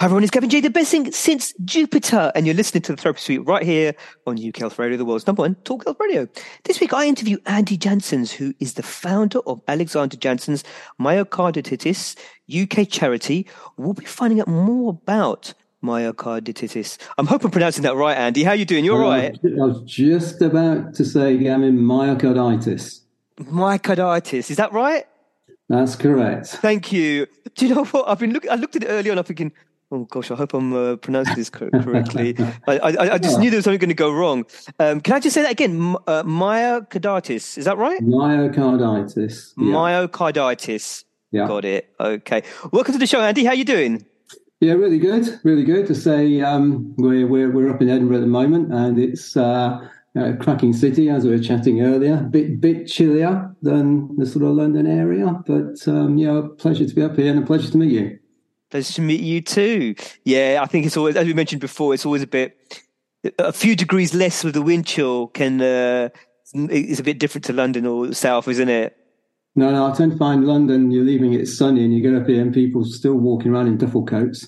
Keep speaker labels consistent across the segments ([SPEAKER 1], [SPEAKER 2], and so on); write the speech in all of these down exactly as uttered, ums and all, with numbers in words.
[SPEAKER 1] Hi everyone, it's Gavin J, the best thing since Jupiter, and you're listening to the Therapy Suite right here on U K Health Radio, the world's number one talk health radio. This week I interview Andy Janssens, who is the founder of Alexander Janssens Myocarditis U K charity. We'll be finding out more about myocarditis. I'm hoping I'm pronouncing that right, Andy. How are you doing? You're right.
[SPEAKER 2] I was just about to say, Gavin, myocarditis.
[SPEAKER 1] Myocarditis, is that right?
[SPEAKER 2] That's correct.
[SPEAKER 1] Thank you. Do you know what? I've been looking. I looked at it earlier, and I'm thinking, oh gosh, I hope I'm uh, pronouncing this correctly. I, I, I just knew there was something going to go wrong. Um, can I just say that again? M- uh, myocarditis, is that right?
[SPEAKER 2] Myocarditis.
[SPEAKER 1] Yeah. Myocarditis.
[SPEAKER 2] Yeah.
[SPEAKER 1] Got it. Okay. Welcome to the show, Andy. How are you doing?
[SPEAKER 2] Yeah, really good. Really good. To say um, we're we're we're up in Edinburgh at the moment, and it's uh, a cracking city, as we were chatting earlier. A bit bit chillier than the sort of London area, but um, yeah, pleasure to be up here and a pleasure to meet you.
[SPEAKER 1] Pleasure to meet you too. Yeah, I think it's always, as we mentioned before, it's always a bit, a few degrees less with the wind chill can, uh, is a bit different to London or South, isn't it?
[SPEAKER 2] No, no, I tend to find London, you're leaving it sunny and you get up here and people still walking around in duffel coats.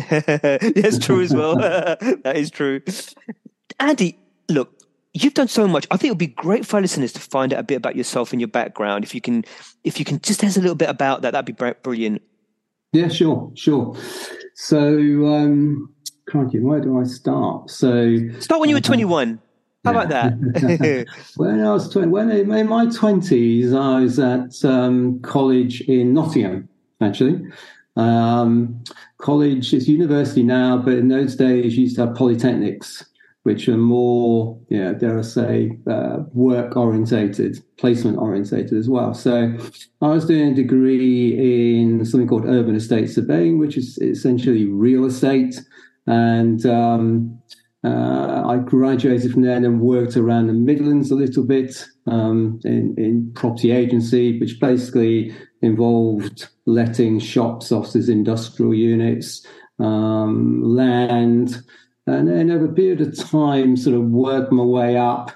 [SPEAKER 1] That's true as well. That is true. Andy, look, you've done so much. I think it would be great for our listeners to find out a bit about yourself and your background. If you can, if you can just tell us a little bit about that, that'd be brilliant.
[SPEAKER 2] Yeah, sure, sure. So, um, crikey, where do I start? So,
[SPEAKER 1] start when you were twenty-one. How yeah. about that?
[SPEAKER 2] When I was twenty, when in my twenties, I was at um, college in Nottingham. Actually, um, college is university now, but in those days, you used to have polytechnics, which are more, yeah, dare I say, uh, work orientated, placement orientated as well. So I was doing a degree in something called urban estate surveying, which is essentially real estate. And um, uh, I graduated from there and then worked around the Midlands a little bit um, in, in property agency, which basically involved letting shops, offices, industrial units, um, land. And then over a period of time, sort of worked my way up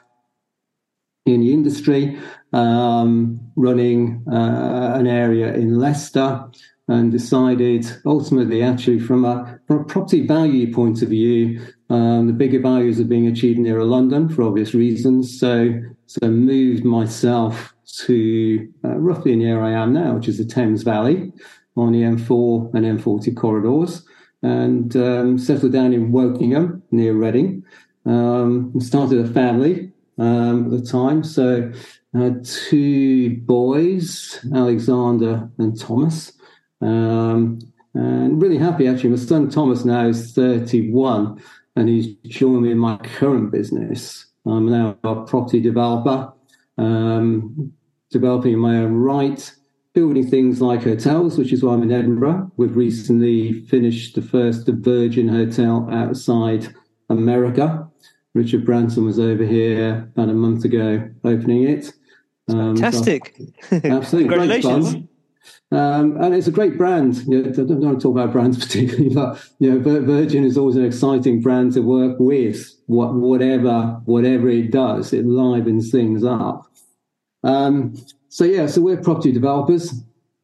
[SPEAKER 2] in the industry, um, running uh, an area in Leicester, and decided ultimately, actually, from a, from a property value point of view, um, the bigger values are being achieved nearer London for obvious reasons. So, so moved myself to uh, roughly near I am now, which is the Thames Valley on the M four and M forty corridors. And um, settled down in Wokingham near Reading. Um, started a family um, at the time, so I had two boys, Alexander and Thomas, um, and really happy actually. My son Thomas now is thirty-one, and he's joined me in my current business. I'm now a property developer, um, developing in my own right. Building things like hotels, which is why I'm in Edinburgh. We've recently finished the first Virgin hotel outside America. Richard Branson was over here about a month ago opening it.
[SPEAKER 1] Um, Fantastic.
[SPEAKER 2] So absolutely.
[SPEAKER 1] Congratulations.
[SPEAKER 2] Great fun. Um, and it's a great brand. You know, I don't want to talk about brands particularly, but you know, Virgin is always an exciting brand to work with. What, whatever, whatever it does, it livens things up. Um, So, yeah, so we're property developers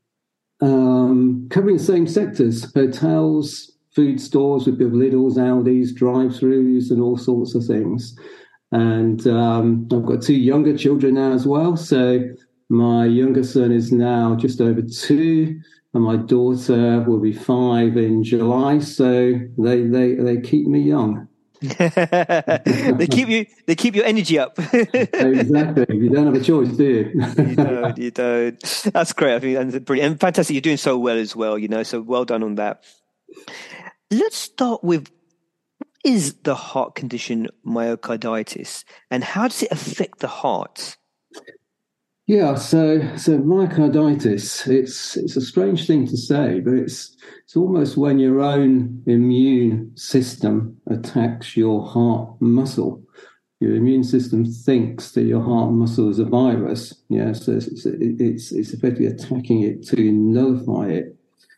[SPEAKER 2] um, covering the same sectors, hotels, food stores. We build Lidl's, Aldi's, drive-throughs and all sorts of things. And um, I've got two younger children now as well. So my younger son is now just over two and my daughter will be five in July. So they, they, they keep me young.
[SPEAKER 1] they keep you they keep your energy up.
[SPEAKER 2] Exactly. You don't have a choice, do you?
[SPEAKER 1] you don't you don't That's great. I think that's brilliant and fantastic. You're doing so well as well, you know, so well done on that. Let's start with, what is the heart condition myocarditis and how does it affect the heart?
[SPEAKER 2] Yeah, so so myocarditis, it's it's a strange thing to say, but it's it's almost when your own immune system attacks your heart muscle. Your immune system thinks that your heart muscle is a virus. Yeah, so it's it's, it's effectively attacking it to nullify it.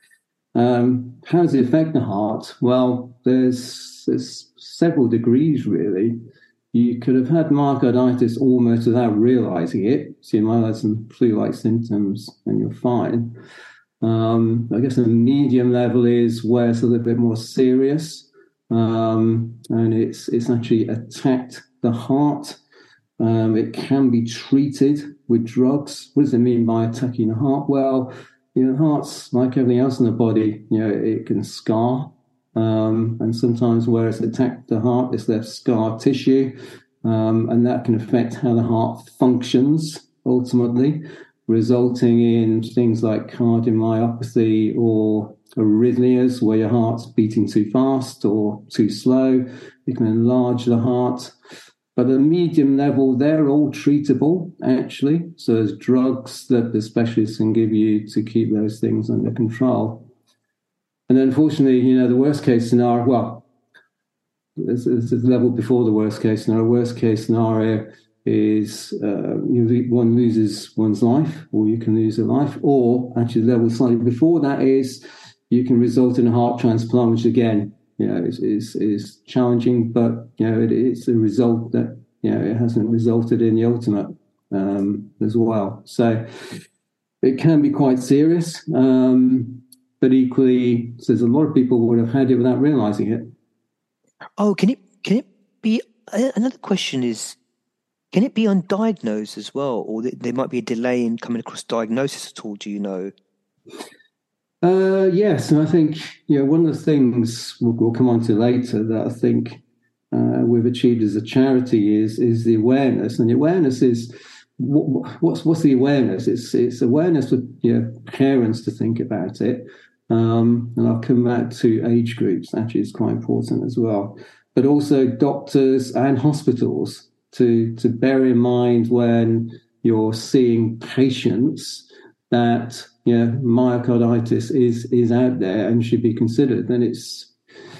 [SPEAKER 2] Um, how does it affect the heart? Well, there's there's several degrees really. You could have had myocarditis almost without realizing it. So you might have some flu-like symptoms and you're fine. Um, I guess a medium level is where it's a little bit more serious, um, and it's it's actually attacked the heart. Um, it can be treated with drugs. What does it mean by attacking the heart? Well, you know, the heart's like everything else in the body. You know, it can scar, um, and sometimes where it's attacked the heart, it's left scar tissue, um, and that can affect how the heart functions ultimately, resulting in things like cardiomyopathy or arrhythmias, where your heart's beating too fast or too slow. You can enlarge the heart. But at a medium level, they're all treatable, actually. So there's drugs that the specialists can give you to keep those things under control. And then, unfortunately, you know, the worst case scenario, well, there's, there's a level before the worst case scenario. Worst case scenario is uh, you, one loses one's life, or you can lose a life, or actually the level slightly before that is you can result in a heart transplant, which again, you know, is, is, is challenging, but, you know, it, it's a result that, you know, it hasn't resulted in the ultimate um, as well. So it can be quite serious, um, but equally, so there's a lot of people who would have had it without realizing it.
[SPEAKER 1] Oh, can it, can it be, another question is, can it be undiagnosed as well? Or there might be a delay in coming across diagnosis at all, do you know?
[SPEAKER 2] Uh, yes, and I think, you know, one of the things we'll, we'll come on to later that I think uh, we've achieved as a charity is is the awareness, and the awareness is what, what's what's the awareness? It's it's awareness for, you know, parents to think about it, um, and I'll come back to age groups. Actually, it's quite important as well, but also doctors and hospitals to to bear in mind when you're seeing patients that, you know, myocarditis is is out there and should be considered. And it's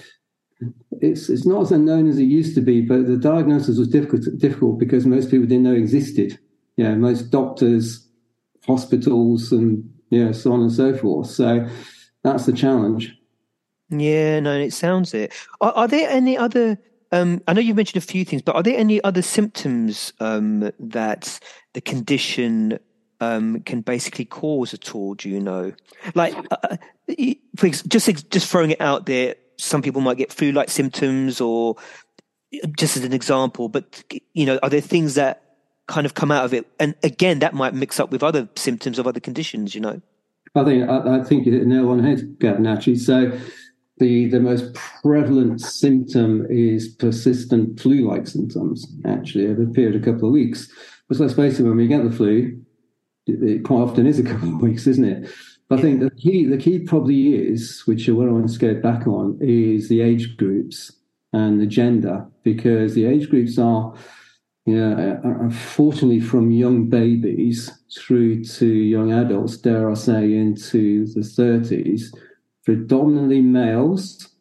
[SPEAKER 2] it's it's not as unknown as it used to be, but the diagnosis was difficult difficult because most people didn't know it existed. You know, most doctors, hospitals, and, you know, so on and so forth. So that's the challenge.
[SPEAKER 1] Yeah, no, it sounds it. Are, are there any other? Um, I know you've mentioned a few things, but are there any other symptoms um, that the condition um, can basically cause at all? Do you know? Like, uh, for ex- just just throwing it out there, some people might get flu-like symptoms, or just as an example. But, you know, are there things that kind of come out of it? And again, that might mix up with other symptoms of other conditions. You know?
[SPEAKER 2] I think I, I think you hit the nail on the head, Gavin. Actually, so. The, the most prevalent symptom is persistent flu-like symptoms, actually, over a period of a couple of weeks. But let's face it, when we get the flu, it, it quite often is a couple of weeks, isn't it? But I think the key, the key probably is, which I want to go back on, is the age groups and the gender, because the age groups are, you know, unfortunately from young babies through to young adults, dare I say, into the thirties, predominantly males,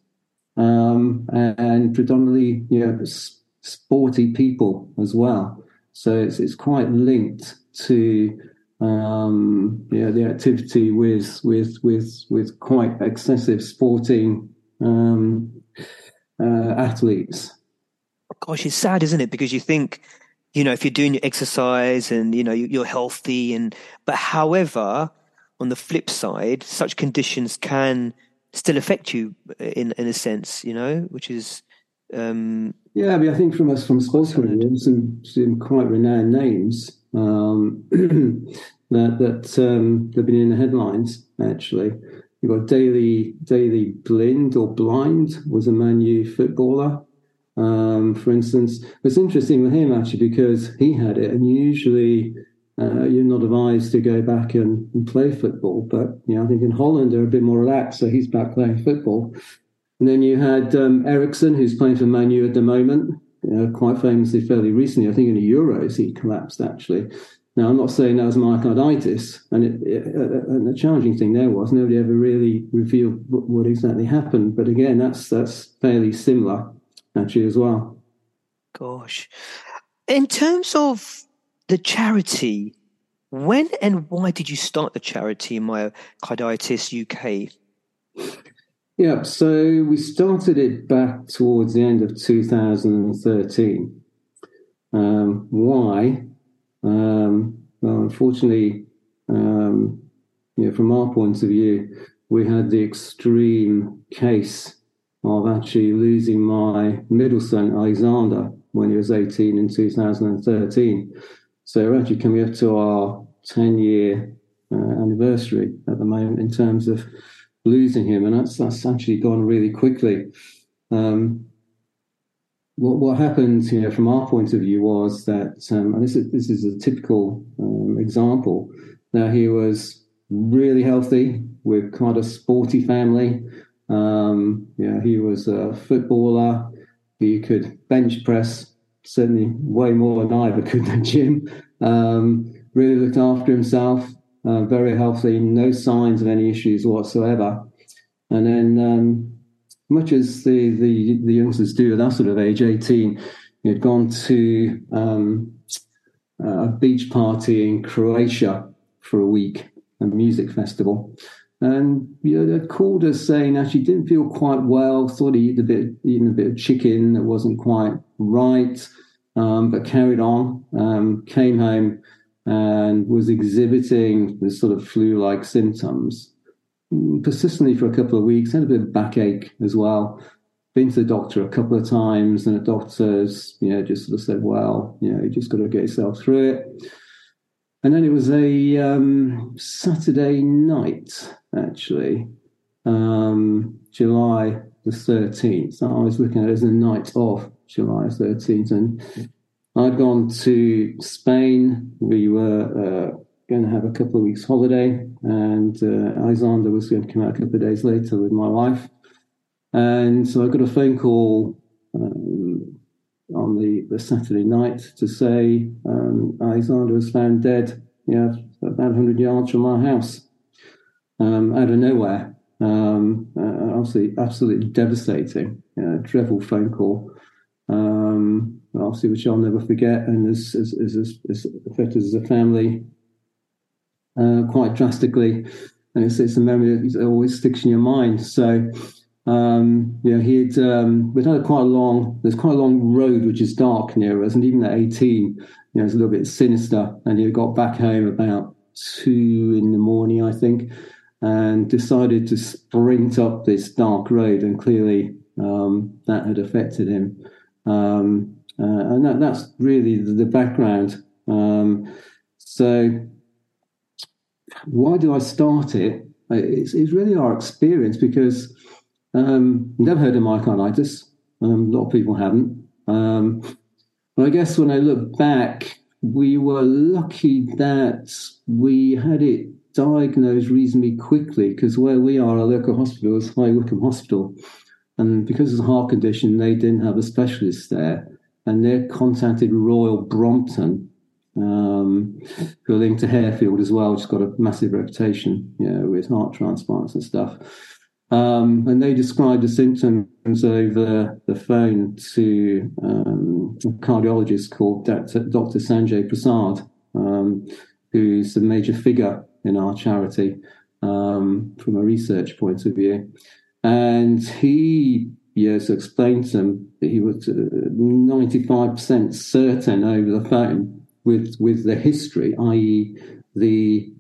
[SPEAKER 2] um, and, and predominantly, you know, sporty people as well. So it's it's quite linked to, um, you know, the activity with with with with quite excessive sporting um, uh, athletes.
[SPEAKER 1] Gosh, it's sad, isn't it? Because you think, you know, if you're doing your exercise and, you know, you're healthy, and but however, on the flip side, such conditions can still affect you in in a sense, you know, which is um,
[SPEAKER 2] yeah. I mean, I think from us from sports point of view, some, some quite renowned names um, that that um, have been in the headlines. Actually, you've got Daley Daley Blind or Blind was a Man U footballer. Um, for instance, it's interesting with him actually because he had it, and usually uh, you're not advised to go back and, and play football. But, you know, I think in Holland they're a bit more relaxed, so he's back playing football. And then you had um, Ericsson, who's playing for Man U at the moment, you know, quite famously, fairly recently. I think in the Euros he collapsed actually. Now, I'm not saying that was myocarditis, and, it, it, uh, and the challenging thing there was nobody ever really revealed what, what exactly happened. But again, that's that's fairly similar. Actually, as well.
[SPEAKER 1] Gosh. In terms of the charity, when and why did you start the charity Myocarditis U K?
[SPEAKER 2] Yeah, so we started it back towards the end of two thousand thirteen. Um, why? Um, well, unfortunately, um, you know, from our point of view, we had the extreme case of actually losing my middle son, Alexander, when he was eighteen in two thousand thirteen. So we're actually coming up to our ten-year uh, anniversary at the moment in terms of losing him, and that's that's actually gone really quickly. Um, what what happened, you know, from our point of view was that, um, and this is this is a typical um, example. Now, he was really healthy with quite a sporty family. Um, yeah, he was a footballer. He could bench press, certainly way more than I ever could in the gym. Um, really looked after himself, uh, very healthy, no signs of any issues whatsoever. And then, um, much as the, the, the youngsters do at that sort of age, eighteen, he had gone to um, a beach party in Croatia for a week, a music festival. And you know, they called us saying actually didn't feel quite well, thought he eaten a bit, eaten a bit of chicken that wasn't quite right, um, but carried on, um, came home and was exhibiting this sort of flu-like symptoms persistently for a couple of weeks, had a bit of backache as well. Been to the doctor a couple of times, and the doctors, you know, just sort of said, well, you know, you just got to get yourself through it. And then it was a um, Saturday night, actually, um, July the thirteenth. So I was looking at it as the night of July thirteenth. And I'd gone to Spain. We were uh, going to have a couple of weeks holiday. And uh, Alexander was going to come out a couple of days later with my wife. And so I got a phone call um, on the, the Saturday night to say um, Alexander was found dead, you know, about one hundred yards from our house, um, out of nowhere. Um, uh, obviously, absolutely devastating, you know, dreadful phone call, um, obviously, which I'll never forget, and has, has, has, has affected us as a family uh, quite drastically. And it's, it's a memory that always sticks in your mind. So, Um, you know, he'd um, we'd had quite a long. There's quite a long road which is dark near us, and even at eighteen, you know, it's a little bit sinister. And he got back home about two in the morning, I think, and decided to sprint up this dark road. And clearly, um, that had affected him. Um, uh, and that, that's really the, the background. Um, so, why do I start it? It's, it's really our experience because. Um, never heard of myocarditis. Um, a lot of people haven't. Um, but I guess when I look back, we were lucky that we had it diagnosed reasonably quickly because where we are, our local hospital is High Wycombe Hospital. And because it's a heart condition, they didn't have a specialist there. And they contacted Royal Brompton, um, who are linked to Harefield as well, which has got a massive reputation, you know, with heart transplants and stuff. Um, and they described the symptoms over the phone to um, a cardiologist called Doctor Sanjay Prasad, um, who's a major figure in our charity um, from a research point of view. And he yes, explained to them that he was uh, ninety-five percent certain over the phone with, with the history, that is the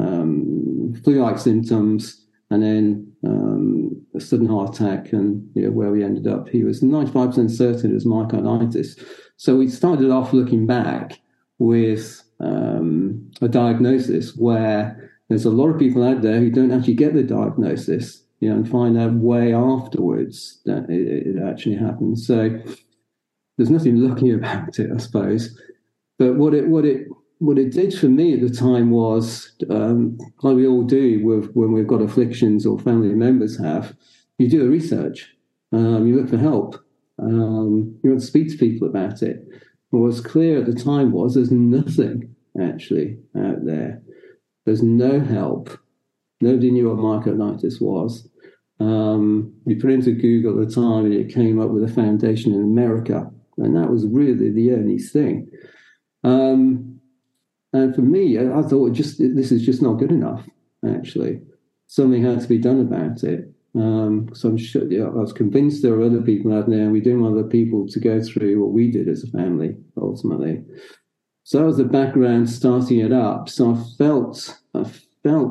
[SPEAKER 2] um, flu-like symptoms, and then um, a sudden heart attack, and you know, where we ended up, he was ninety-five percent certain it was myocarditis. So we started off looking back with um, a diagnosis where there's a lot of people out there who don't actually get the diagnosis, you know, and find out way afterwards that it, it actually happened. So there's nothing lucky about it, I suppose. But what it what it What it did for me at the time was, um, like we all do with, when we've got afflictions or family members have, you do a research, um, you look for help, um, you want to speak to people about it. What was clear at the time was there's nothing actually out there. There's no help. Nobody knew what myocarditis was. Um, you put it into Google at the time and it came up with a foundation in America, and that was really the only thing. Um, And for me, I thought just this is just not good enough, actually. Something had to be done about it. Um, so I'm sure, you know, I was convinced there were other people out there, and we didn't want other people to go through what we did as a family, ultimately. So that was the background starting it up. So I felt, I felt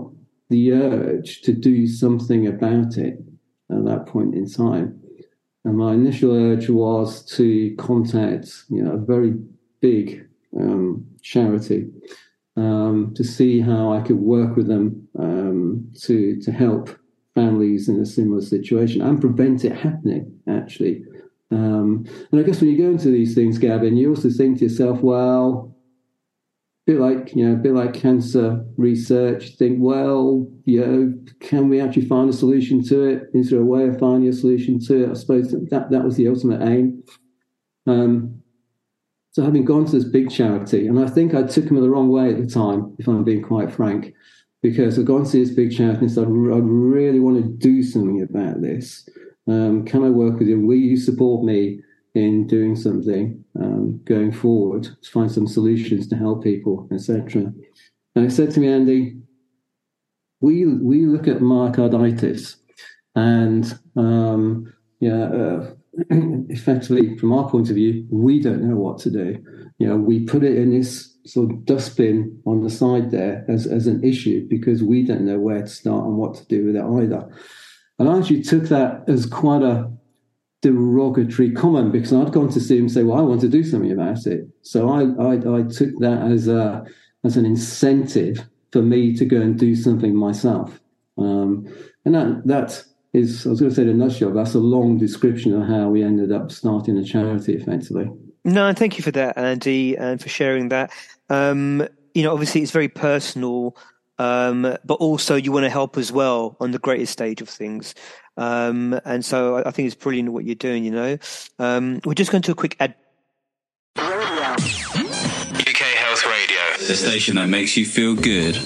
[SPEAKER 2] the urge to do something about it at that point in time. And my initial urge was to contact, you know, a very big um, charity um, to see how I could work with them um, to to help families in a similar situation and prevent it happening, actually. Um, and I guess when you go into these things, Gavin, you also think to yourself, well, a bit like, you know, a bit like cancer research, you think, well, you know, can we actually find a solution to it? Is there a way of finding a solution to it? I suppose that, that was the ultimate aim. Um, so having gone to this big charity, and I think I took them the wrong way at the time, if I'm being quite frank, because I've gone to this big charity and said, I really want to do something about this. Um, can I work with you? Will you support me in doing something um, going forward to find some solutions to help people, et cetera? And it said to me, Andy, we we look at myocarditis, and um, yeah, uh, effectively, from our point of view, we don't know what to do. You know, we put it in this sort of dustbin on the side there as, as an issue because we don't know where to start and what to do with it either. And I actually took that as quite a derogatory comment because I'd gone to see him and say, well, I want to do something about it. So I, I, I took that as a as an incentive for me to go and do something myself. Um, and that that is, I was going to say in a nutshell, that's a long description of how we ended up starting a charity, effectively.
[SPEAKER 1] No, thank you for that, Andy, and for sharing that. Um, you know, obviously it's very personal, um, but also you want to help as well on the greatest stage of things. Um, and so I, I think it's brilliant what you're doing, you know. Um, we're just going to a quick ad.
[SPEAKER 3] U K Health Radio, the station that makes you feel good.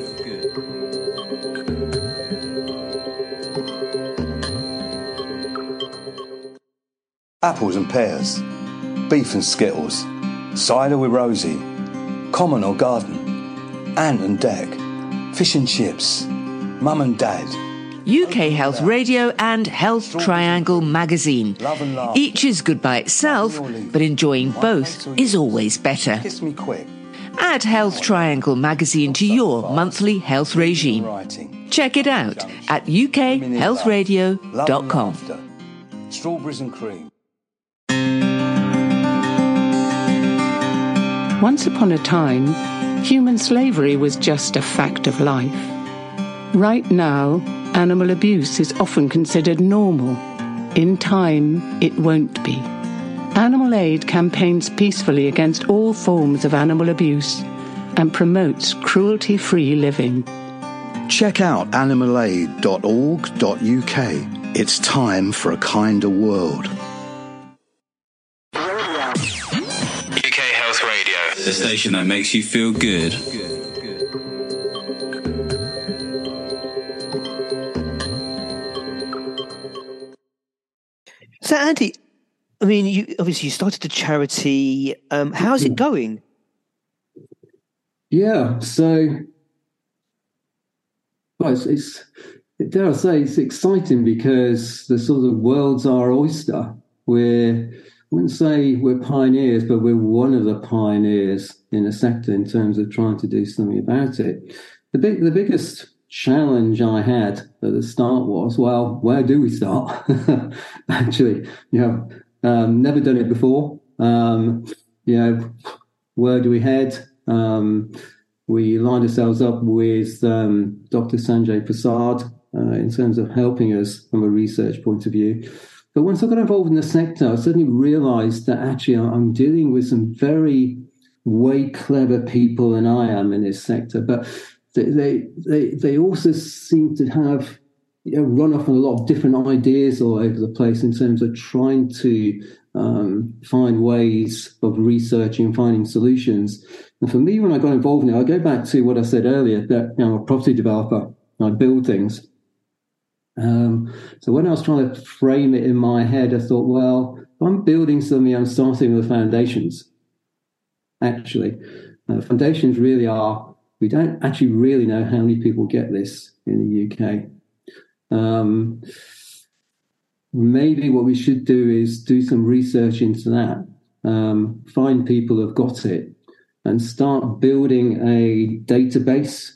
[SPEAKER 4] Apples and pears, beef and skittles, cider with Rosie, common or garden, Ant and Dec, fish and chips, mum and dad.
[SPEAKER 5] U K Health Radio and Health Triangle magazine. Each is good by itself, but enjoying both is always better.
[SPEAKER 4] Kiss me quick.
[SPEAKER 5] Add Health Triangle magazine to your monthly health regime. Check it out at u k health radio dot com.
[SPEAKER 4] Strawberries and cream.
[SPEAKER 6] Once upon a time, human slavery was just a fact of life. Right now, animal abuse is often considered normal. In time, it won't be. Animal Aid campaigns peacefully against all forms of animal abuse and promotes cruelty-free living.
[SPEAKER 7] Check out animal aid dot org dot u k. It's time for a kinder world.
[SPEAKER 3] U K Health Radio, the station that makes you feel good.
[SPEAKER 1] So, Andy, I mean, you obviously you started a charity. Um, how's it going?
[SPEAKER 2] Yeah, so well, it's, it's dare I say it's exciting because the sort of world's our oyster. We're I wouldn't say we're pioneers, but we're one of the pioneers in the sector in terms of trying to do something about it. The big, the biggest challenge I had at the start was, well, where do we start? Actually, you know, um, never done it before. Um, you know, where do we head? Um, we lined ourselves up with um, Doctor Sanjay Prasad uh, in terms of helping us from a research point of view. But once I got involved in the sector, I suddenly realized that actually I'm dealing with some very way clever people than I am in this sector. But they they they, they also seem to have, you know, run off on a lot of different ideas all over the place in terms of trying to um, find ways of researching and finding solutions. And for me, when I got involved in it, I go back to what I said earlier, that, you know, I'm a property developer, I build things. Um, so when I was trying to frame it in my head, I thought, well, if I'm building something, I'm starting with the foundations. Actually, uh, foundations really are, we don't actually really know how many people get this in the U K. Um, maybe what we should do is do some research into that, um, find people who've got it, and start building a database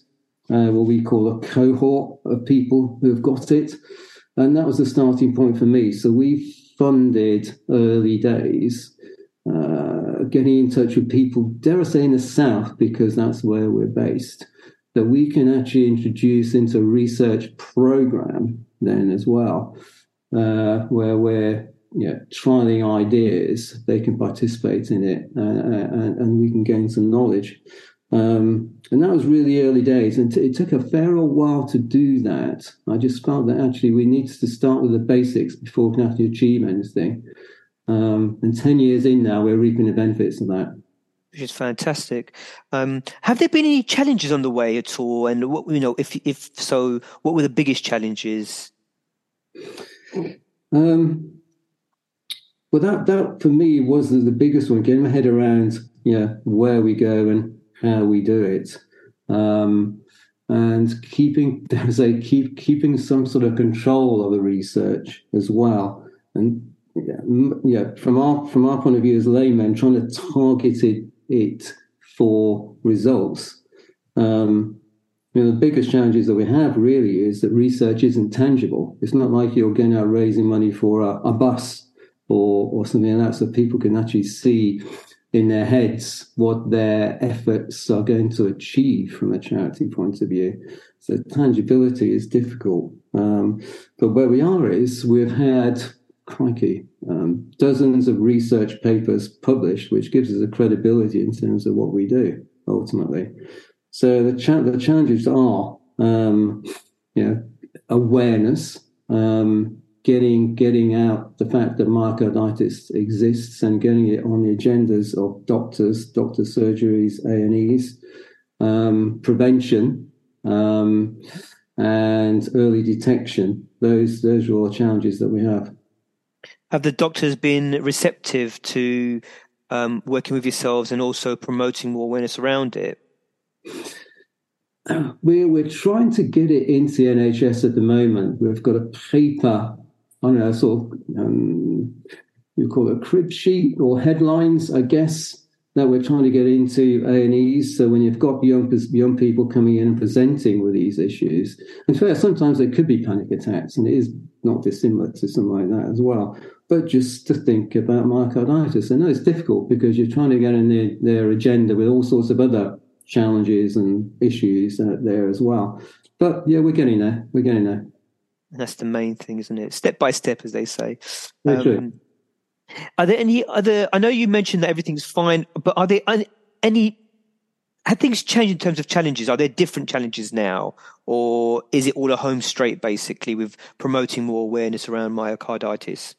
[SPEAKER 2] uh, what we call a cohort of people who have got it. And that was the starting point for me. So we funded early days, uh, getting in touch with people, dare I say, in the South, because that's where we're based, that we can actually introduce into a research program then as well, uh, where we're you know, trialing ideas, they can participate in it, uh, and, and we can gain some knowledge. Um, and that was really early days, and t- it took a fair old while to do that. I just felt that actually we needed to start with the basics before we can actually achieve anything. Um, and ten years in now, we're reaping the benefits of that.
[SPEAKER 1] Which is fantastic. Um, have there been any challenges on the way at all? And what you know, if if so, what were the biggest challenges?
[SPEAKER 2] Um, well, that that for me was the, the biggest one. Getting my head around, yeah, you know, where we go and how we do it, um, and keeping, as I keep keeping some sort of control of the research as well. And yeah, yeah, from our from our point of view as laymen, trying to target it, it for results. Um, you know, the biggest challenges that we have really is that research isn't tangible. It's not like you're going out raising money for a, a bus or or something like that, so people can actually see in their heads what their efforts are going to achieve from a charity point of view. So tangibility is difficult. Um, but where we are is we've had, crikey, um, dozens of research papers published, which gives us a credibility in terms of what we do, ultimately. So the, cha- the challenges are, um, you know, awareness, um, Getting getting out the fact that myocarditis exists and getting it on the agendas of doctors, doctor surgeries, A and Es, um, prevention, um, and early detection. Those those are all the challenges that we have.
[SPEAKER 1] Have the doctors been receptive to um, working with yourselves and also promoting more awareness around it?
[SPEAKER 2] We're we're trying to get it into the N H S at the moment. We've got a paper. I don't know, sort of, um, you call it a crib sheet or headlines, I guess, that we're trying to get into A and Es. So when you've got young young people coming in and presenting with these issues, in fact, sometimes there could be panic attacks, and it is not dissimilar to something like that as well. But just to think about myocarditis, I know it's difficult because you're trying to get in their, their agenda with all sorts of other challenges and issues uh, there as well. But yeah, we're getting there. We're getting there.
[SPEAKER 1] That's the main thing, isn't it? Step by step, as they say.
[SPEAKER 2] Very
[SPEAKER 1] um,
[SPEAKER 2] true.
[SPEAKER 1] Are there any other? I know you mentioned that everything's fine, but are there any? Have things changed in terms of challenges? Are there different challenges now, or is it all a home straight, basically, with promoting more awareness around myocarditis?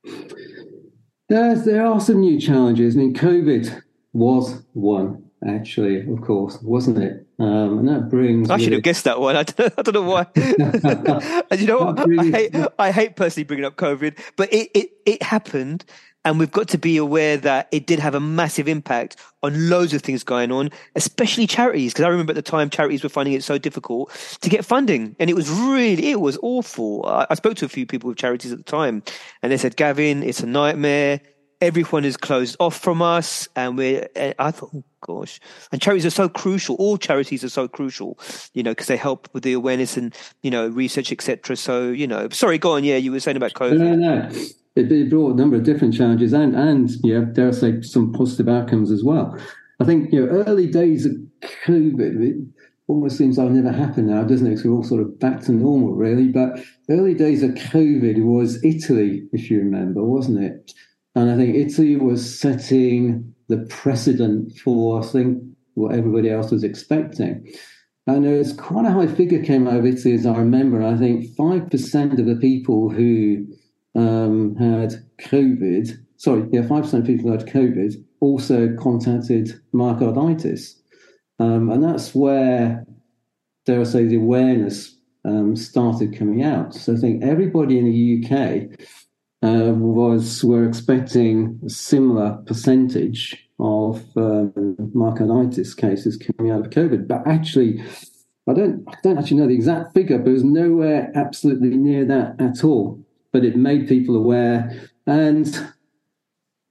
[SPEAKER 2] There's, there are some new challenges. I mean, COVID was one, actually, of course, wasn't it? Um, and that brings.
[SPEAKER 1] I should have guessed that one. I don't, I don't know why. And you know what? I hate, I hate personally bringing up COVID, but it, it, it happened, and we've got to be aware that it did have a massive impact on loads of things going on, especially charities. Because I remember at the time, charities were finding it so difficult to get funding, and it was really, it was awful. I, I spoke to a few people with charities at the time, and they said, "Gavin, it's a nightmare. Everyone is closed off from us," and we're. I thought, oh gosh, and charities are so crucial. All charities are so crucial, you know, because they help with the awareness and you know research, et cetera. So you know, sorry, go on. Yeah, you were saying about COVID.
[SPEAKER 2] No, no, no. It, it brought a number of different challenges and and yeah, dare I say, some positive outcomes as well. I think you know, early days of COVID, it almost seems like it never happened now, doesn't it? Because we're all sort of back to normal, really. But early days of COVID was Italy, if you remember, wasn't it? And I think Italy was setting the precedent for, I think, what everybody else was expecting. And there's quite a high figure came out of Italy, as I remember. I think five percent of the people who um, had COVID, sorry, yeah, five percent of people who had COVID also contacted myocarditis. Um, and that's where, dare I say, the awareness um, started coming out. So I think everybody in the U K Uh, was we're expecting a similar percentage of um, myocarditis cases coming out of COVID, but actually, I don't I don't actually know the exact figure, but it was nowhere absolutely near that at all. But it made people aware, and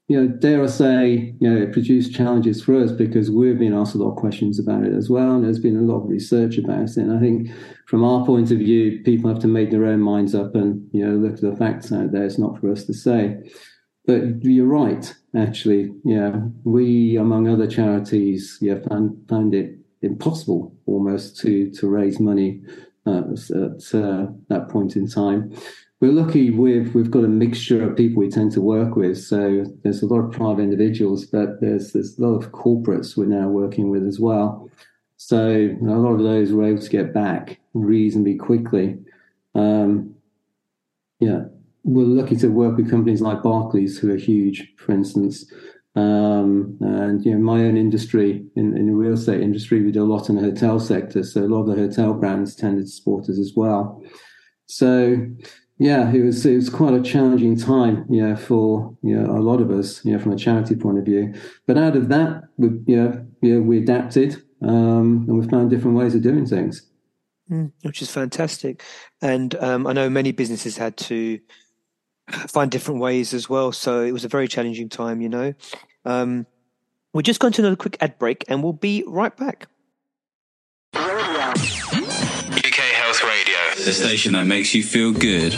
[SPEAKER 2] you know, dare I say, you know, it produced challenges for us because we've been asked a lot of questions about it as well. And there's been a lot of research about it. And I think from our point of view, people have to make their own minds up and, you know, look at the facts out there. It's not for us to say. But you're right, actually. Yeah, we, among other charities, yeah, found, found it impossible almost to, to raise money uh, at uh, that point in time. We're lucky we've, we've got a mixture of people we tend to work with. So there's a lot of private individuals, but there's, there's a lot of corporates we're now working with as well. So a lot of those were able to get back reasonably quickly. Um, yeah, we're lucky to work with companies like Barclays, who are huge, for instance. Um, and, you know, my own industry, in, in the real estate industry, we do a lot in the hotel sector. So a lot of the hotel brands tended to support us as well. So, yeah, it was it was quite a challenging time, you know, for you know a lot of us, you know, from a charity point of view. But out of that, we you know, you know we adapted um, and we found different ways of doing things,
[SPEAKER 1] mm, which is fantastic. And um, I know many businesses had to find different ways as well. So it was a very challenging time, you know. Um, we're just going to another quick ad break, and we'll be right back.
[SPEAKER 3] U K Health Radio, the station that makes you feel good.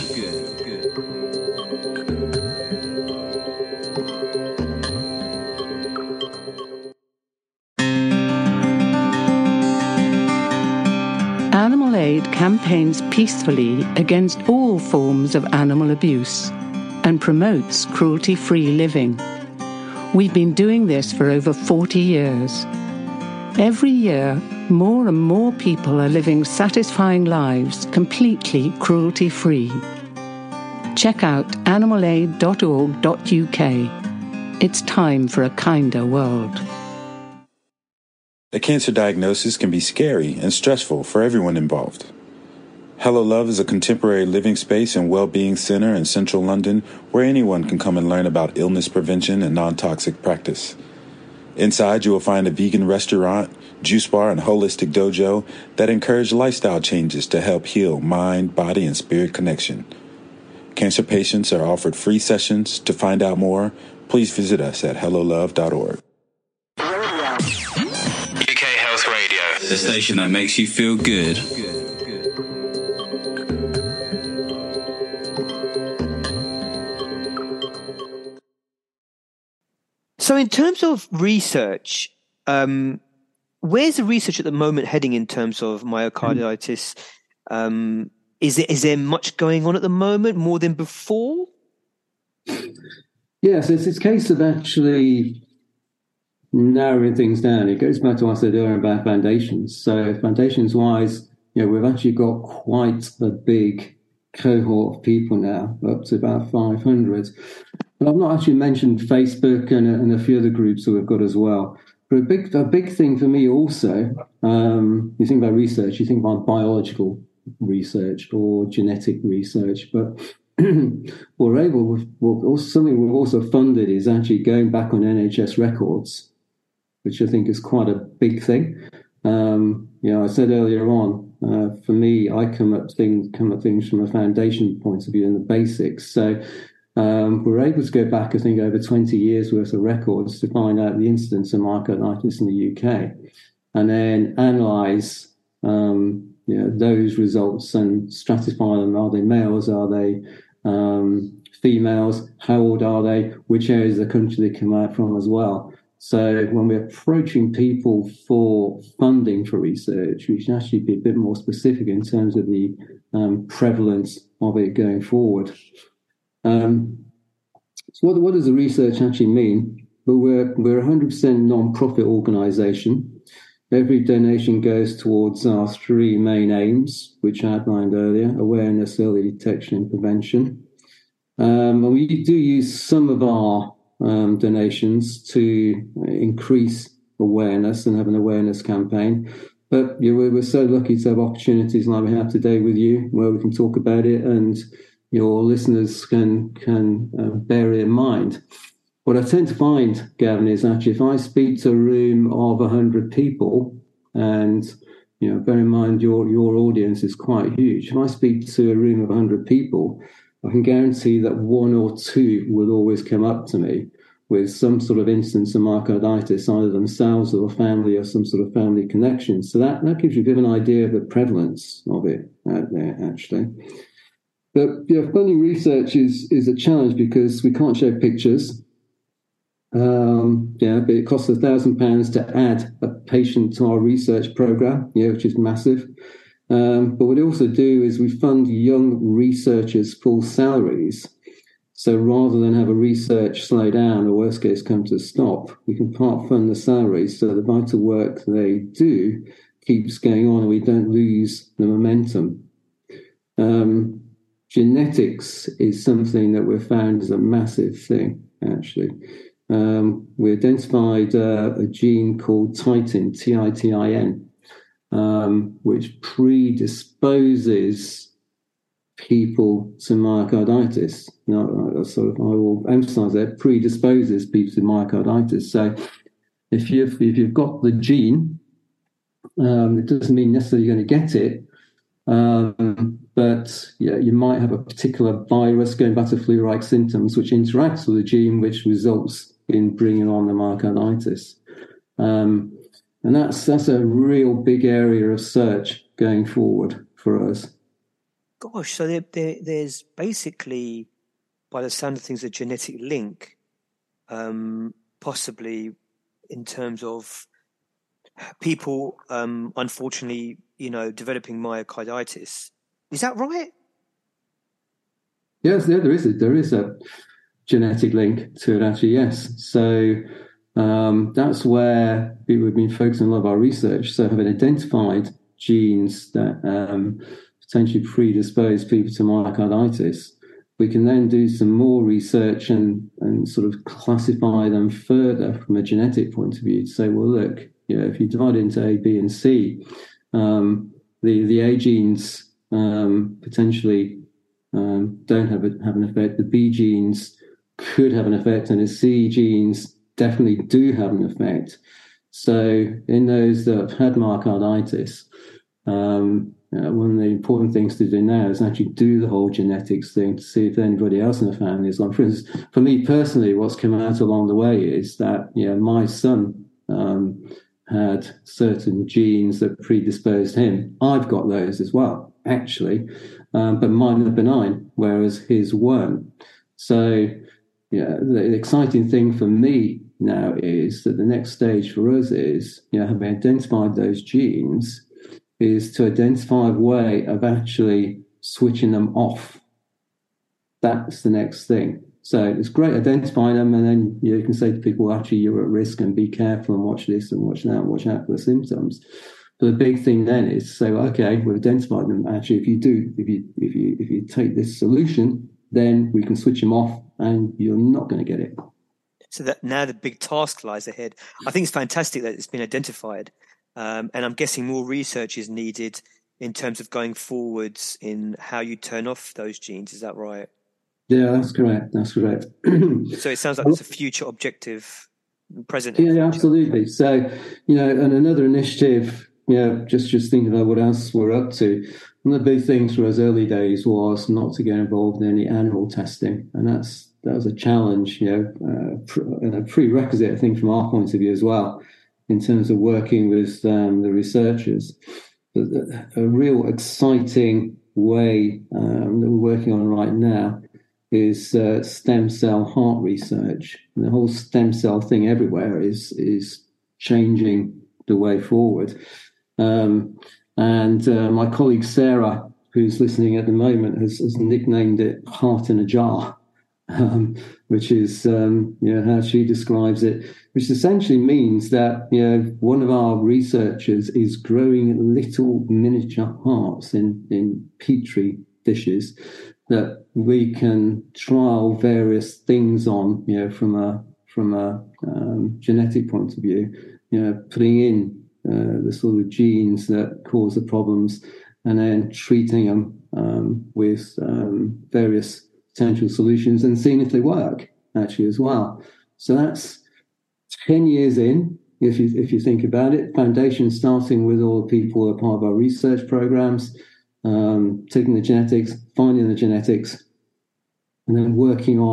[SPEAKER 6] Animal Aid campaigns peacefully against all forms of animal abuse and promotes cruelty-free living. We've been doing this for over forty years. Every year, more and more people are living satisfying lives completely cruelty-free. Check out animal aid dot org dot U K. It's time for a kinder world.
[SPEAKER 8] A cancer diagnosis can be scary and stressful for everyone involved. Hello Love is a contemporary living space and well-being center in central London where anyone can come and learn about illness prevention and non-toxic practice. Inside, you will find a vegan restaurant, juice bar, and holistic dojo that encourage lifestyle changes to help heal mind, body, and spirit connection. Cancer patients are offered free sessions. To find out more, please visit us at hello love dot org.
[SPEAKER 3] U K Health Radio, the station that makes you feel good.
[SPEAKER 1] So in terms of research, um, where's the research at the moment heading in terms of myocarditis? Um, is, it, is there much going on at the moment, more than before?
[SPEAKER 2] Yes, it's, it's a case of actually narrowing things down. It goes back to what I said earlier about foundations. So foundations-wise, you know, we've actually got quite a big cohort of people now, up to about five hundred. But I've not actually mentioned Facebook and, and a few other groups that we've got as well. But a big, a big thing for me also, um, you think about research, you think about biological research or genetic research. But we're able, we're also, something we've also funded is actually going back on N H S records, which I think is quite a big thing. Um, you know, I said earlier on, uh, for me, I come at things, come at things from a foundation point of view and the basics. So Um, we're able to go back, I think, over twenty years worth of records to find out the incidence of myocarditis in the U K, and then analyse um, you know, those results and stratify them. Are they males? Are they um, females? How old are they? Which areas of the country they come out from as well? So when we're approaching people for funding for research, we should actually be a bit more specific in terms of the um, prevalence of it going forward. Um, so what, what does the research actually mean? But we're, we're a one hundred percent non-profit organisation. Every donation goes towards our three main aims, which I outlined earlier: awareness, early detection and prevention. Um, and we do use some of our um, donations to increase awareness and have an awareness campaign. But you know, we're so lucky to have opportunities like we have today with you, where we can talk about it and your listeners can can uh, bear it in mind. What I tend to find, Gavin, is actually if I speak to a room of one hundred people, and you know, bear in mind your your audience is quite huge. If I speak to a room of one hundred people, I can guarantee that one or two will always come up to me with some sort of instance of myocarditis, either themselves or a family or some sort of family connection. So that, that gives you a bit of an idea of the prevalence of it out there, actually. But yeah, funding research is, is a challenge because we can't show pictures. Um, yeah, but it costs a thousand pounds to add a patient to our research program, yeah, which is massive. Um, but what we also do is we fund young researchers' full salaries. So rather than have a research slow down or worst case come to a stop, we can part fund the salaries so the vital work they do keeps going on and we don't lose the momentum. Um, genetics is something that we've found is a massive thing, actually. Um, we identified uh, a gene called titin, T I T I N, um, which predisposes people to myocarditis. Now, I, sort of, I will emphasize that, predisposes people to myocarditis. So if you've, if you've got the gene, um, it doesn't mean necessarily you're going to get it, um, but yeah, you might have a particular virus, going back to flu-like symptoms, which interacts with the gene, which results in bringing on the myocarditis. Um, and that's that's a real big area of search going forward for us.
[SPEAKER 1] Gosh, so there, there, there's basically, by the sound of things, a genetic link, um, possibly in terms of people, um, unfortunately, you know, developing myocarditis. Is that right?
[SPEAKER 2] Yes, yeah, there is a, there is a genetic link to it, actually, yes. So um, that's where we've been focusing a lot of our research. So having identified genes that um, potentially predispose people to myocarditis, we can then do some more research and, and sort of classify them further from a genetic point of view to say, well, look, you know, if you divide it into A, B, and C, um, the, the A genes um, potentially um, don't have, a, have an effect. The B genes could have an effect, and the C genes definitely do have an effect. So in those that have had myocarditis, um, uh, one of the important things to do now is actually do the whole genetics thing to see if anybody else in the family is like. For instance, for me personally, what's come out along the way is that, you know, my son um, had certain genes that predisposed him. I've got those as well, actually, um, but mine are benign, whereas his weren't. So yeah, the exciting thing for me now is that the next stage for us is, you know, having identified those genes, is to identify a way of actually switching them off. That's the next thing. So it's great identifying them, and then, you know, you can say to people, actually, you're at risk and be careful and watch this and watch that and watch out for the symptoms. But the big thing then is to say, well, okay, we've identified them. Actually, if you do, if you if you if you take this solution, then we can switch them off, and you're not going to get it.
[SPEAKER 1] So that now the big task lies ahead. I think it's fantastic that it's been identified, um, and I'm guessing more research is needed in terms of going forwards in how you turn off those genes. Is that right?
[SPEAKER 2] Yeah, that's correct. That's correct.
[SPEAKER 1] So it sounds like it's a future objective, present.
[SPEAKER 2] Yeah, absolutely. So, you know, and another initiative, you know, just, just thinking about what else we're up to, one of the big things for us early days was not to get involved in any animal testing. And that's that was a challenge, you know, uh, pr- and a prerequisite, I think, from our point of view as well, in terms of working with um, the researchers. But a real exciting way um, that we're working on right now is uh, stem cell heart research. And the whole stem cell thing everywhere is is changing the way forward. Um, and uh, my colleague Sarah, who's listening at the moment, has, has nicknamed it "heart in a jar," um, which is um, you know, how she describes it, which essentially means that, you know, one of our researchers is growing little miniature hearts in, in petri dishes that we can trial various things on, you know, from a from a um, genetic point of view, you know, putting in uh, the sort of genes that cause the problems, and then treating them um, with um, various potential solutions and seeing if they work actually as well. So that's ten years in, if you if you think about it. Foundation starting with all the people who are part of our research programs, um, taking the genetics, finding the genetics, and then working on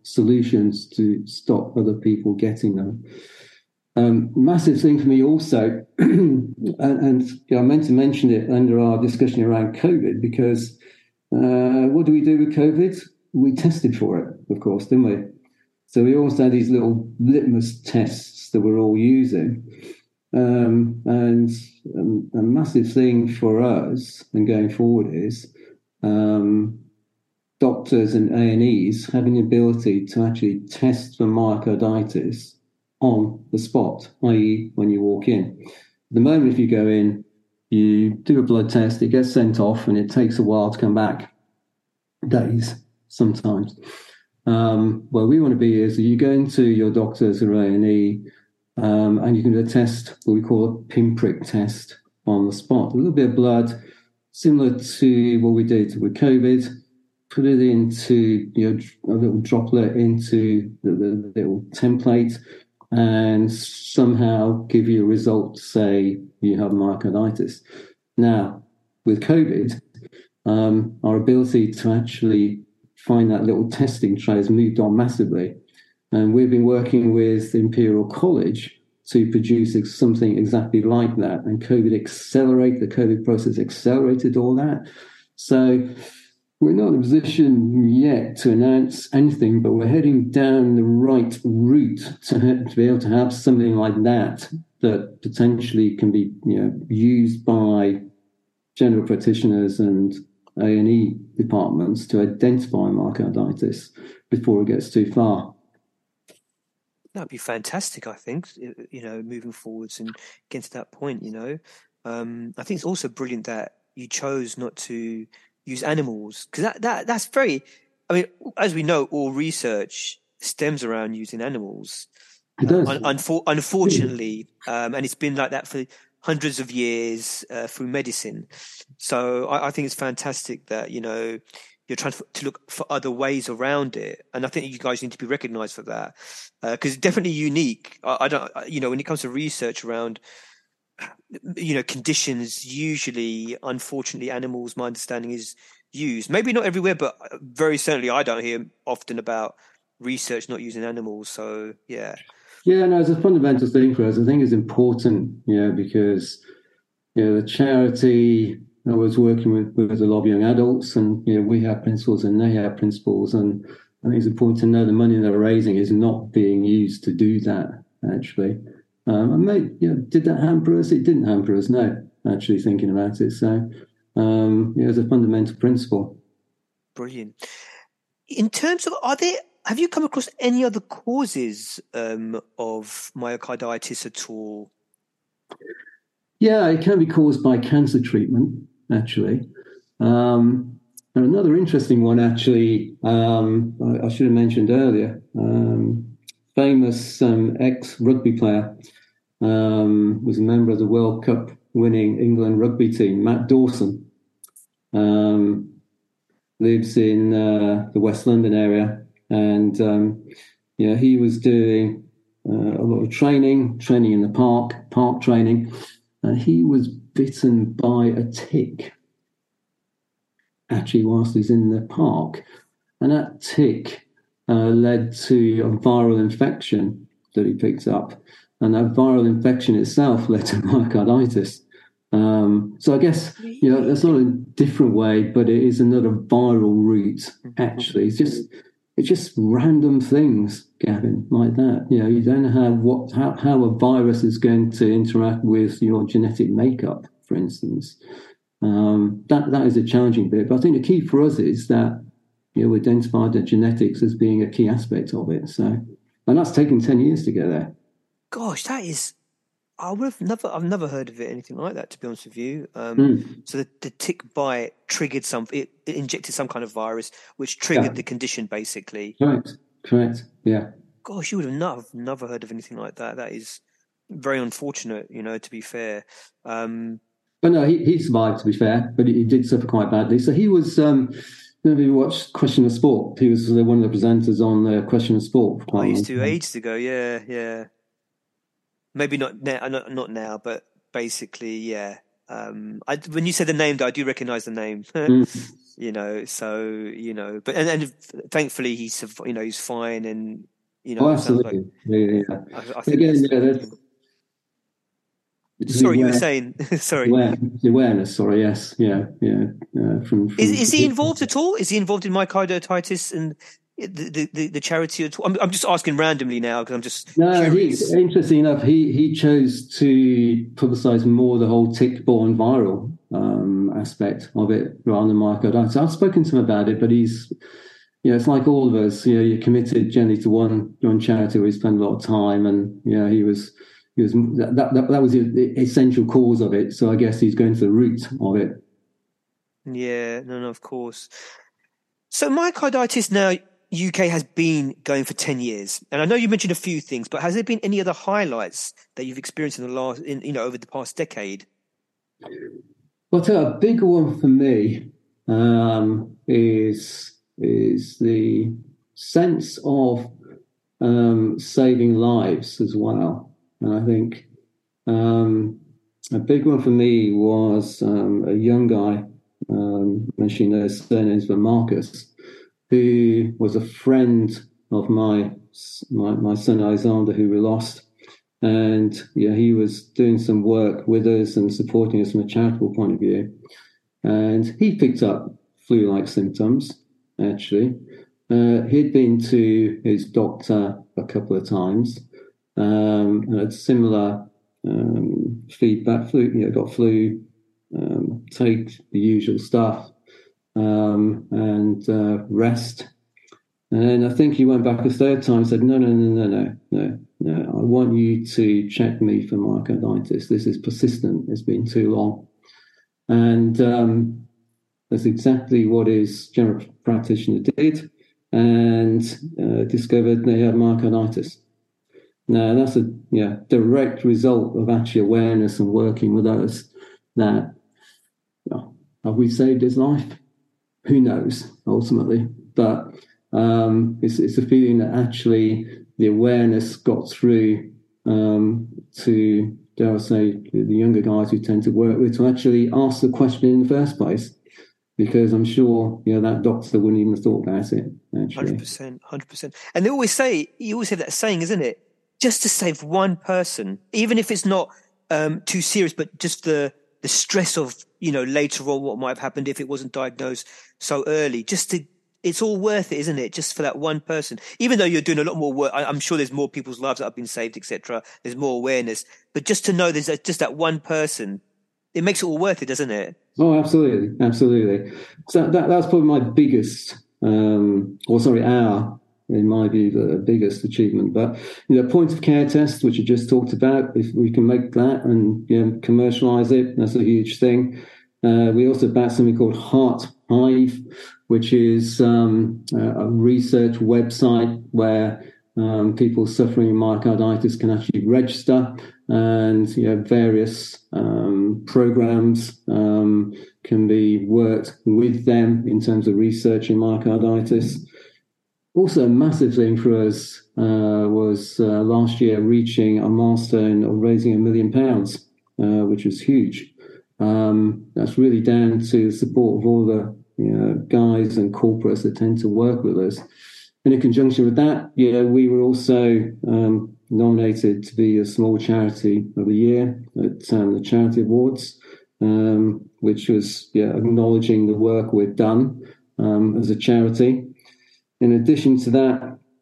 [SPEAKER 2] solutions to stop other people getting them. Um, massive thing for me also, and, and you know, I meant to mention it under our discussion around COVID, because uh, what do we do with COVID? We tested for it, of course, didn't we? So we also had these little litmus tests that we're all using. Um, and um, a massive thing for us and going forward is um, doctors and A and Es having the ability to actually test for myocarditis on the spot, that is when you walk in. At the moment, if you go in, you do a blood test, it gets sent off, and it takes a while to come back, days sometimes. Um, where we want to be is you go into your doctors or A and E, um, and you can do a test, what we call a pinprick test on the spot. A little bit of blood, similar to what we did with COVID. Put it into, you know, a little droplet into the, the little template, and somehow give you a result to say you have myocarditis. Now, with COVID, um, our ability to actually find that little testing tray has moved on massively. And we've been working with Imperial College to produce something exactly like that. And COVID accelerated, the COVID process accelerated all that. So we're not in a position yet to announce anything, but we're heading down the right route to, ha- to be able to have something like that that potentially can be, you know, used by general practitioners and A and E departments to identify myocarditis before it gets too far.
[SPEAKER 1] That'd be fantastic, I think, you know, moving forwards and getting to that point, you know. Um, I think it's also brilliant that you chose not to use animals, because that, that that's very, I mean, as we know, all research stems around using animals.
[SPEAKER 2] It does.
[SPEAKER 1] Uh, un- unfor- unfortunately, um, and it's been like that for hundreds of years uh, through medicine. So I, I think it's fantastic that, you know, you're trying to, to look for other ways around it. And I think you guys need to be recognized for that, because uh, it's definitely unique. I, I don't, you know, when it comes to research around, you know, conditions, usually, unfortunately, animals, my understanding, is used. Maybe not everywhere, but very certainly I don't hear often about research not using animals. So, yeah.
[SPEAKER 2] Yeah, no, it's a fundamental thing for us. I think it's important, you know, because, you know, the charity, I was working with, with a lot of young adults, and, you know, we have principles and they have principles. And I think it's important to know the money they're raising is not being used to do that, actually. Um, and maybe, you know, did that hamper us? It didn't hamper us, no, actually, thinking about it. So, um, yeah, it's a fundamental principle.
[SPEAKER 1] Brilliant. In terms of, are there, have you come across any other causes um, of myocarditis at all?
[SPEAKER 2] Yeah, it can be caused by cancer treatment, actually. Um, and another interesting one, actually, um, I, I should have mentioned earlier, um, famous um, ex-rugby player, um, was a member of the World Cup winning England rugby team, Matt Dawson. Um, lives in uh, the West London area, and um, yeah, he was doing uh, a lot of training, training in the park, park training, and he was bitten by a tick, actually, whilst he's in the park, and that tick uh, led to a viral infection that he picked up, and that viral infection itself led to myocarditis. Um, so I guess, you know, that's not a different way, but it is another viral route, actually. It's just it's just random things, Gavin, like that. You know, you don't know how, what, how, how a virus is going to interact with your genetic makeup, for instance. Um, that that is a challenging bit. But I think the key for us is that, you know, we identified the genetics as being a key aspect of it. So, and that's taken ten years to get there.
[SPEAKER 1] Gosh, that is... I would have never, I've never heard of it, anything like that, to be honest with you. Um,
[SPEAKER 2] mm.
[SPEAKER 1] So the, the tick bite triggered some, it, it injected some kind of virus, which triggered yeah. the condition, basically.
[SPEAKER 2] Correct, correct, yeah.
[SPEAKER 1] Gosh, you would have not, never heard of anything like that. That is very unfortunate, you know, to be fair. Um,
[SPEAKER 2] but no, he, he survived, to be fair, but he did suffer quite badly. So he was, um, if you watched Question of Sport, he was one of the presenters on uh, Question of Sport. For quite
[SPEAKER 1] I used to, ages ago, yeah, yeah. Maybe not now, not, not now, but basically, yeah. um, I, when you said the name, though, I do recognise the name.
[SPEAKER 2] Mm.
[SPEAKER 1] You know, so you know, but and, and thankfully he's you know he's fine, and you know,
[SPEAKER 2] Oh,
[SPEAKER 1] it sounds
[SPEAKER 2] absolutely.
[SPEAKER 1] like
[SPEAKER 2] Yeah, yeah.
[SPEAKER 1] I, I think
[SPEAKER 2] Again,
[SPEAKER 1] that's
[SPEAKER 2] yeah,
[SPEAKER 1] the
[SPEAKER 2] that's,
[SPEAKER 1] thing. Sorry, you were saying. Sorry.
[SPEAKER 2] Aware, awareness. Sorry. Yes. Yeah. Yeah. Uh, from, from
[SPEAKER 1] is is he involved at all? Is he involved in myocarditis and the the, the charity at all? I'm, I'm just asking randomly now because I'm just
[SPEAKER 2] no.
[SPEAKER 1] curious.
[SPEAKER 2] He, interesting enough, he he chose to publicise more the whole tick-borne viral um, aspect of it rather than myocarditis. I've spoken to him about it, but he's, you know, it's like all of us. You know, you're committed generally to one one charity where you spend a lot of time, and you know, he was. He was, that, that, that was the essential cause of it. So I guess he's going to the root of it.
[SPEAKER 1] Yeah, no, no, of course. So myocarditis now, U K has been going for ten years. And I know you mentioned a few things, but has there been any other highlights that you've experienced in the last, in, you know, over the past decade?
[SPEAKER 2] Well, I'll tell you, a big one for me um, is, is the sense of um, saving lives as well. And I think um, a big one for me was um, a young guy, um, mentioning those surnames for Marcus, who was a friend of my, my my son Alexander, who we lost. And yeah, he was doing some work with us and supporting us from a charitable point of view. And he picked up flu-like symptoms, actually. Uh, he'd been to his doctor a couple of times. Um, and had similar um, feedback. Flu, you know, got flu. Um, take the usual stuff um, and uh, rest. And I think he went back a third time and said, "No, no, no, no, no, no, no. I want you to check me for myocarditis. This is persistent. It's been too long." And um, that's exactly what his general practitioner did, and uh, discovered they had myocarditis. Now, that's a yeah direct result of actually awareness and working with us. That, well, have we saved his life? Who knows, ultimately. But um, it's, it's a feeling that actually the awareness got through um, to, dare I say, the younger guys who tend to work with, to actually ask the question in the first place. Because I'm sure, you know, that doctor wouldn't even have thought about it, actually. one
[SPEAKER 1] hundred percent, one hundred percent. And they always say, you always have that saying, isn't it? Just to save one person, even if it's not um, too serious, but just the the stress of, you know, later on what might have happened if it wasn't diagnosed so early, just to, it's all worth it, isn't it? Just for that one person, even though you're doing a lot more work, I, I'm sure there's more people's lives that have been saved, et cetera. There's more awareness, but just to know there's a, just that one person, it makes it all worth it, doesn't it?
[SPEAKER 2] Oh, absolutely, absolutely. So that that's probably my biggest, um, or sorry, our, in my view, the biggest achievement. But, you know, point of care test, which you just talked about, if we can make that and, you know, commercialize it, that's a huge thing. Uh, we also back something called Heart Hive, which is um, a research website where um, people suffering myocarditis can actually register, and, you know, various um, programs um, can be worked with them in terms of researching myocarditis. Also, a massive thing for us uh, was uh, last year reaching a milestone of raising a million pounds, uh, which was huge. Um, that's really down to the support of all the, you know, guys and corporates that tend to work with us. And in conjunction with that, you know, we were also um, nominated to be a small charity of the year at um, the Charity Awards, um, which was yeah, acknowledging the work we've done um, as a charity. In addition to that,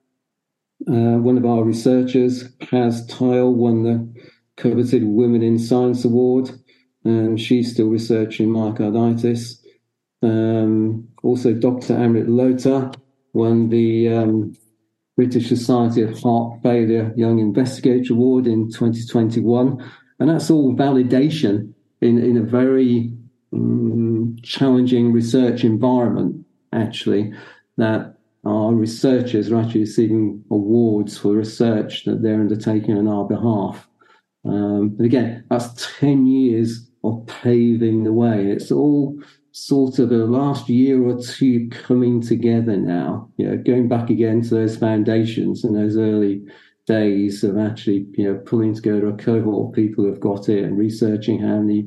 [SPEAKER 2] uh, one of our researchers, Kaz Tile, won the coveted Women in Science Award, and she's still researching myocarditis. Um, also, Doctor Amrit Lota won the um, British Society of Heart Failure Young Investigator Award in twenty twenty-one, and that's all validation in, in a very um, challenging research environment, actually, that our researchers are actually receiving awards for research that they're undertaking on our behalf. Um, and again, that's ten years of paving the way. It's all sort of the last year or two coming together now, you know, going back again to those foundations and those early days of actually, you know, pulling together a cohort of people who've got it and researching how many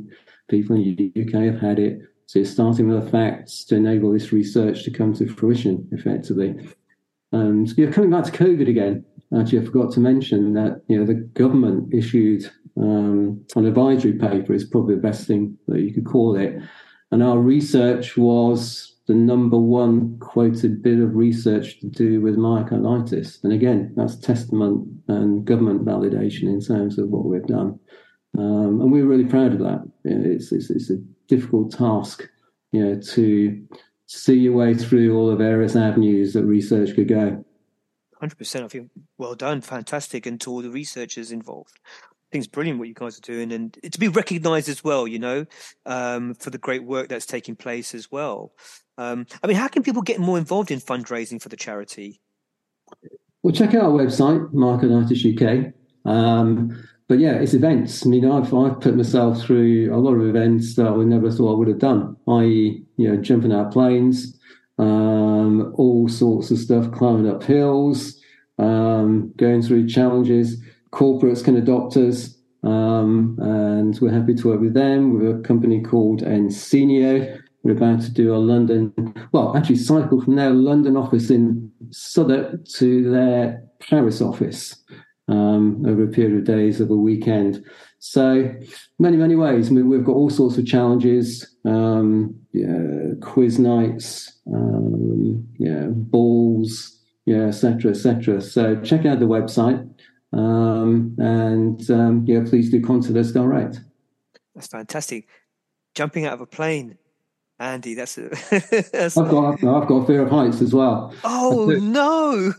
[SPEAKER 2] people in the U K have had it. So it's starting with the facts to enable this research to come to fruition effectively. And yeah, coming back to COVID again, actually, I forgot to mention that, you know, the government issued um, an advisory paper, is probably the best thing that you could call it. And our research was the number one quoted bit of research to do with myocarditis. And again, that's testament and government validation in terms of what we've done. Um, and we're really proud of that. You know, it's, it's, it's a difficult task, you know, to see your way through all the various avenues that research could go.
[SPEAKER 1] one hundred percent. I think well done, fantastic, and to all the researchers involved. I think it's brilliant what you guys are doing, and to be recognised as well, you know, um, for the great work that's taking place as well. Um, I mean, how can people get more involved in fundraising for the charity?
[SPEAKER 2] Well, check out our website, Myocarditis U K. Um, but yeah, it's events. I mean, I've, I've put myself through a lot of events that I never thought I would have done, that is, you know, jumping out of planes, um, all sorts of stuff, climbing up hills, um, going through challenges. Corporates can adopt us, um, and we're happy to work with them. We're a company called Ensenio. We're about to do a London, well, actually cycle from their London office in Southwark to their Paris office um, over a period of days, of a weekend. So many, many ways. I mean, we've got all sorts of challenges, um, yeah, quiz nights, um, yeah, balls, yeah, et cetera, et cetera. So check out the website. Um, and um, yeah, please do contact us direct.
[SPEAKER 1] That's fantastic. Jumping out of a plane, Andy. That's, a, that's
[SPEAKER 2] I've got I've got a fear of heights as well.
[SPEAKER 1] Oh no!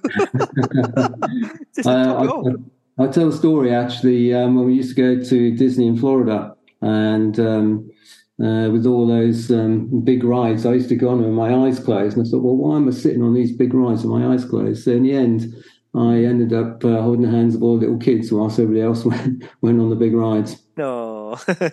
[SPEAKER 1] Just
[SPEAKER 2] uh,
[SPEAKER 1] I,
[SPEAKER 2] I, I tell a story actually um, when we used to go to Disney in Florida, and um, uh, with all those um, big rides, I used to go on with my eyes closed, and I thought, well, why am I sitting on these big rides with my eyes closed? So in the end, I ended up uh, holding the hands of all the little kids whilst everybody else went, went on the big rides.
[SPEAKER 1] No,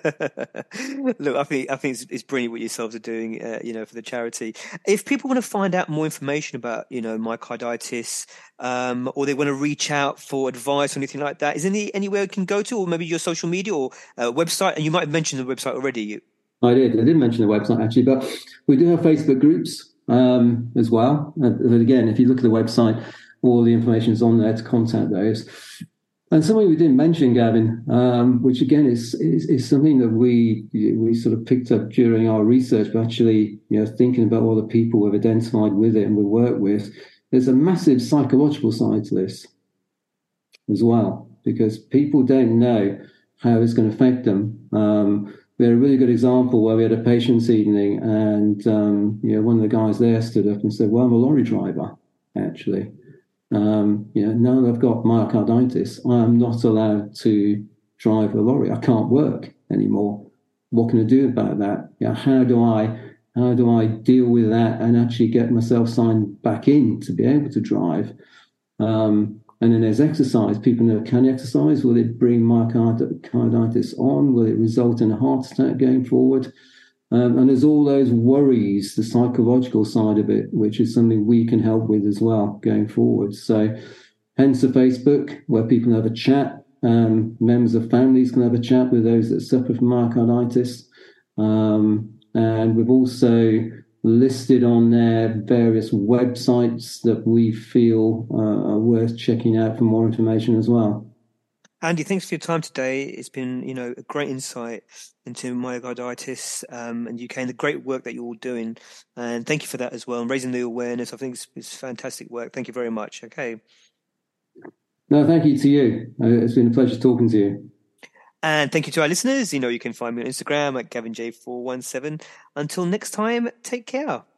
[SPEAKER 1] look, I think I think it's, it's brilliant what yourselves are doing, uh, you know, for the charity. If people want to find out more information about, you know, myocarditis, um, or they want to reach out for advice or anything like that, is there any anywhere you can go to, or maybe your social media or uh, website? And you might have mentioned the website already.
[SPEAKER 2] I did. I did mention the website actually, but we do have Facebook groups um, as well. But again, if you look at the website, all the information is on there to contact those. And something we didn't mention, Gavin, um, which again is, is is something that we we sort of picked up during our research, but actually, you know, thinking about all the people we've identified with it and we work with, there's a massive psychological side to this as well, because people don't know how it's going to affect them. Um, we had a really good example where we had a patients' evening, and um, you know, one of the guys there stood up and said, "Well, I'm a lorry driver, actually." Um, you know, now that I've got myocarditis, I'm not allowed to drive a lorry. I can't work anymore. What can I do about that? You know, how do I how do I deal with that and actually get myself signed back in to be able to drive? Um, and then there's exercise. People know, can exercise? Will it bring myocarditis on? Will it result in a heart attack going forward? Um, and there's all those worries, the psychological side of it, which is something we can help with as well going forward. So hence the Facebook, where people have a chat. Um, members of families can have a chat with those that suffer from myocarditis. Um, and we've also listed on there various websites that we feel uh, are worth checking out for more information as well.
[SPEAKER 1] Andy, thanks for your time today. It's been, you know, a great insight into myocarditis um, and U K and the great work that you're all doing. And thank you for that as well, and raising the awareness. I think it's, it's fantastic work. Thank you very much. Okay.
[SPEAKER 2] No, thank you to you. It's been a pleasure talking to you.
[SPEAKER 1] And thank you to our listeners. You know, you can find me on Instagram at Gavin J four one seven. Until next time, take care.